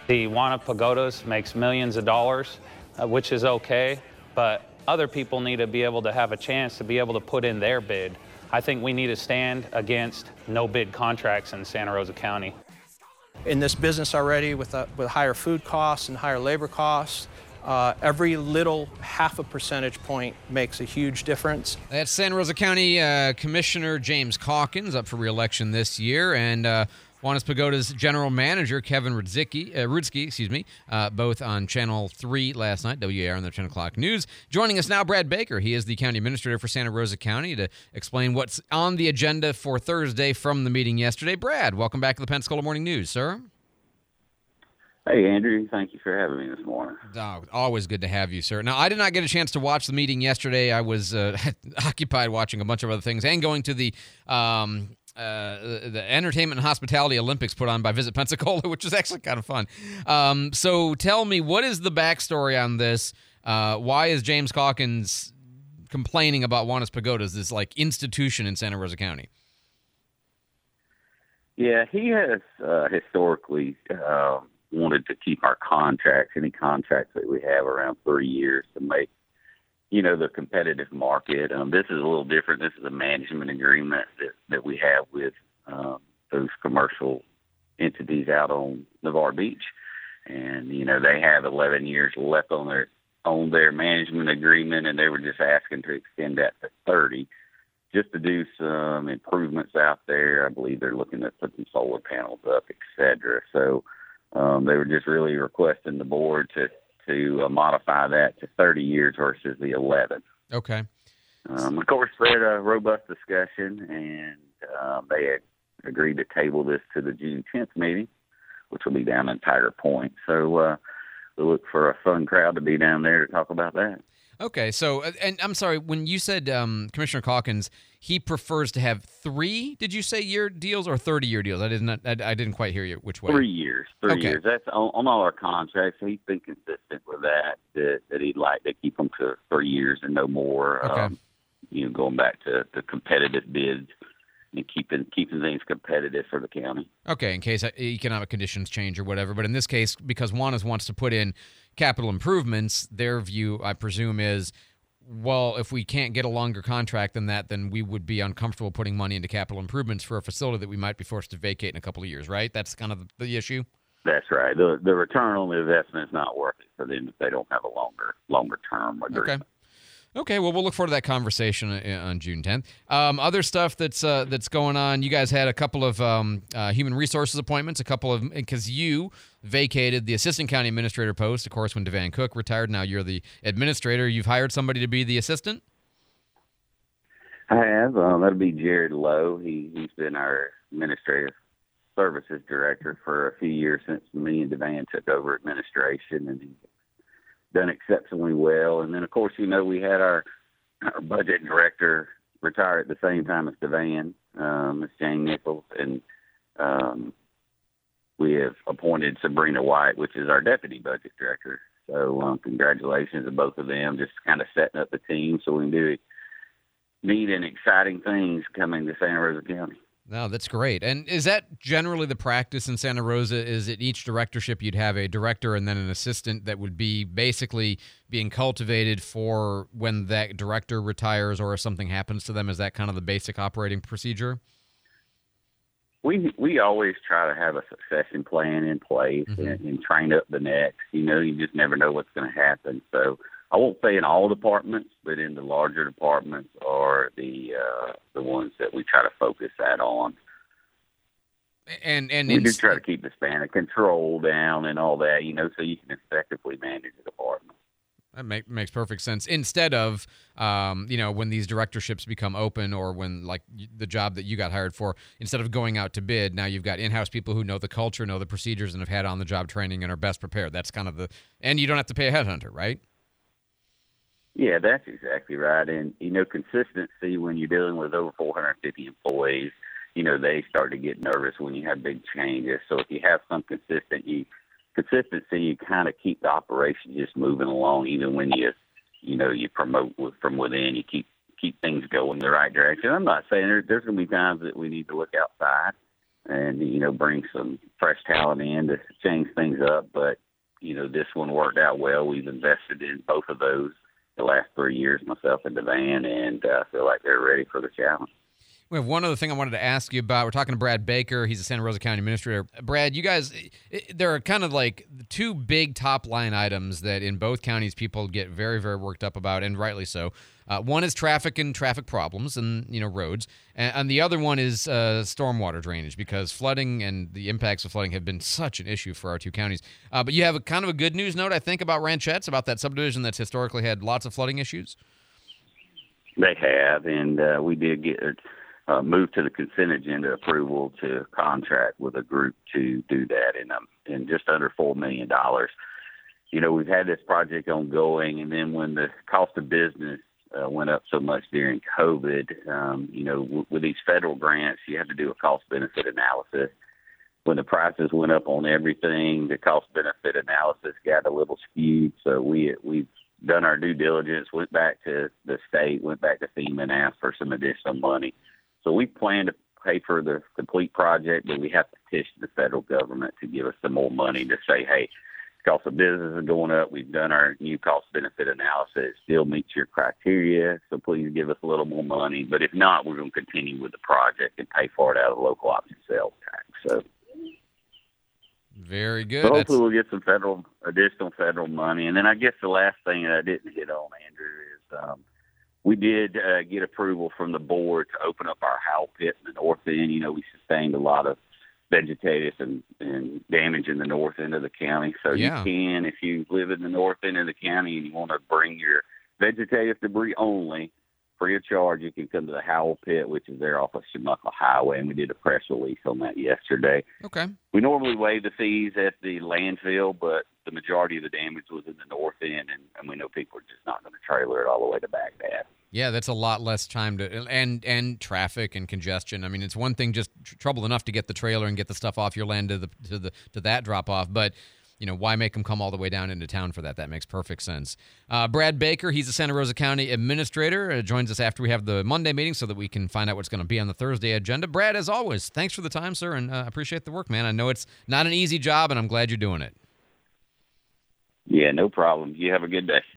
The Juana Pagodas makes millions of dollars, which is okay, but other people need to be able to have a chance to be able to put in their bid. I think we need to stand against no-bid contracts in Santa Rosa County. In this business already, with higher food costs and higher labor costs, every little half a percentage point makes a huge difference. That's Santa Rosa County Commissioner James Calkins, up for re-election this year, and Juanas Pagoda's general manager, Kevin Rudzki, both on Channel 3 last night, WAR on their 10 o'clock news. Joining us now, Brad Baker. He is the county administrator for Santa Rosa County to explain what's on the agenda for Thursday from the meeting yesterday. Brad, welcome back to the Pensacola Morning News, sir. Hey, Andrew. Thank you for having me this morning. Oh, always good to have you, sir. Now, I did not get a chance to watch the meeting yesterday. I was occupied watching a bunch of other things and going to the Entertainment and Hospitality Olympics put on by Visit Pensacola, which is actually kind of fun. So tell me, what is the backstory on this? Why is James Calkins complaining about Juanas Pagodas, this institution in Santa Rosa County? Yeah, he has historically wanted to keep our contracts, any contracts that we have, around 3 years to make, the competitive market. This is a little different. This is a management agreement that we have with those commercial entities out on Navarre Beach. And, they have 11 years left on their management agreement, and they were just asking to extend that to 30 just to do some improvements out there. I believe they're looking at putting solar panels up, et cetera. So they were just really requesting the board to modify that to 30 years versus the 11. Okay. Of course, we had a robust discussion, and they had agreed to table this to the June 10th meeting, which will be down in Tiger Point. So we look for a fun crowd to be down there to talk about that. Okay, so, and I'm sorry, when you said Commissioner Calkins, he prefers to have 3, did you say, year deals or 30-year deals? I didn't quite hear you which way. 3 years. 3 years. That's on all our contracts. He's been consistent with that he'd like to keep them to 3 years and no more. Okay. Going back to the competitive bids and keeping things competitive for the county. Okay, in case economic conditions change or whatever. But in this case, because Juanas wants to put in capital improvements, their view, I presume, is, well, if we can't get a longer contract than that, then we would be uncomfortable putting money into capital improvements for a facility that we might be forced to vacate in a couple of years, right? That's kind of the issue? That's right. The return on the investment is not worth it for them if they don't have a longer term agreement. Okay, well, we'll look forward to that conversation on June 10th. Other stuff that's going on, you guys had a couple of human resources appointments, because you vacated the assistant county administrator post, of course, when DeVan Cook retired. Now you're the administrator. You've hired somebody to be the assistant? I have. That'll be Jared Lowe. He's been our administrative services director for a few years since me and DeVan took over administration, and he's done exceptionally well. And then, of course, we had our budget director retire at the same time as DeVan, Ms. Jane Nichols, and we have appointed Sabrina White, which is our deputy budget director. So congratulations to both of them, just kind of setting up the team so we can do neat and exciting things coming to Santa Rosa County. No, that's great. And is that generally the practice in Santa Rosa? Is it each directorship you'd have a director and then an assistant that would be basically being cultivated for when that director retires or if something happens to them? Is that kind of the basic operating procedure? We always try to have a succession plan in place and train up the next. You just never know what's going to happen. So I won't say in all departments, but in the larger departments are the ones that we try to focus that on. And we do try to keep the span of control down and all that, so you can effectively manage the department. That makes perfect sense. Instead of, when these directorships become open or when, like, the job that you got hired for, instead of going out to bid, now you've got in-house people who know the culture, know the procedures, and have had on-the-job training and are best prepared. That's kind of and you don't have to pay a headhunter, right? Yeah, that's exactly right. And, consistency when you're dealing with over 450 employees, they start to get nervous when you have big changes. So if you have some consistency, you kind of keep the operation just moving along. Even when you promote from within, you keep things going in the right direction. I'm not saying there's going to be times that we need to look outside. and bring some fresh talent in to change things up. But this one worked out well. We've invested in both of those the last 3 years, myself and Devan, and I feel like they're ready for the challenge. We have one other thing I wanted to ask you about. We're talking to Brad Baker. He's the Santa Rosa County Administrator. Brad, you guys, there are kind of like two big top-line items that in both counties people get very, very worked up about, and rightly so. One is traffic and traffic problems and, roads. And the other one is stormwater drainage, because flooding and the impacts of flooding have been such an issue for our two counties. But you have a kind of a good news note, I think, about Ranchettes, about that subdivision that's historically had lots of flooding issues. They have, and we did get moved to the consent agenda approval to contract with a group to do that in just under $4 million. We've had this project ongoing, and then when the cost of business went up so much during COVID, with these federal grants, you have to do a cost-benefit analysis. When the prices went up on everything, the cost-benefit analysis got a little skewed, so we've done our due diligence, went back to the state, went back to FEMA and asked for some additional money. So we plan to pay for the complete project, but we have to petition the federal government to give us some more money to say, hey, cost of business is going up. We've done our new cost-benefit analysis. It still meets your criteria, so please give us a little more money. But if not, we're going to continue with the project and pay for it out of the local option sales tax. So very good. So hopefully we'll get some additional federal money. And then I guess the last thing that I didn't hit on, Andrew, is we did get approval from the board to open up our Howell pit in the north end. We sustained a lot of vegetative and damage in the north end of the county. So you can, if you live in the north end of the county and you want to bring your vegetative debris only, free of charge, you can come to the Howell pit, which is there off of Shamuckle Highway, and we did a press release on that yesterday. Okay. We normally waive the fees at the landfill, but the majority of the damage was in the north end, and we know people are just not going to trailer it all the way to Baghdad. Yeah, that's a lot less time and traffic and congestion. I mean, it's one thing just trouble enough to get the trailer and get the stuff off your land to that drop off, but why make them come all the way down into town for that? That makes perfect sense. Brad Baker, he's the Santa Rosa County Administrator, joins us after we have the Monday meeting so that we can find out what's going to be on the Thursday agenda. Brad, as always, thanks for the time, sir, and I appreciate the work, man. I know it's not an easy job, and I'm glad you're doing it. Yeah, no problem. You have a good day.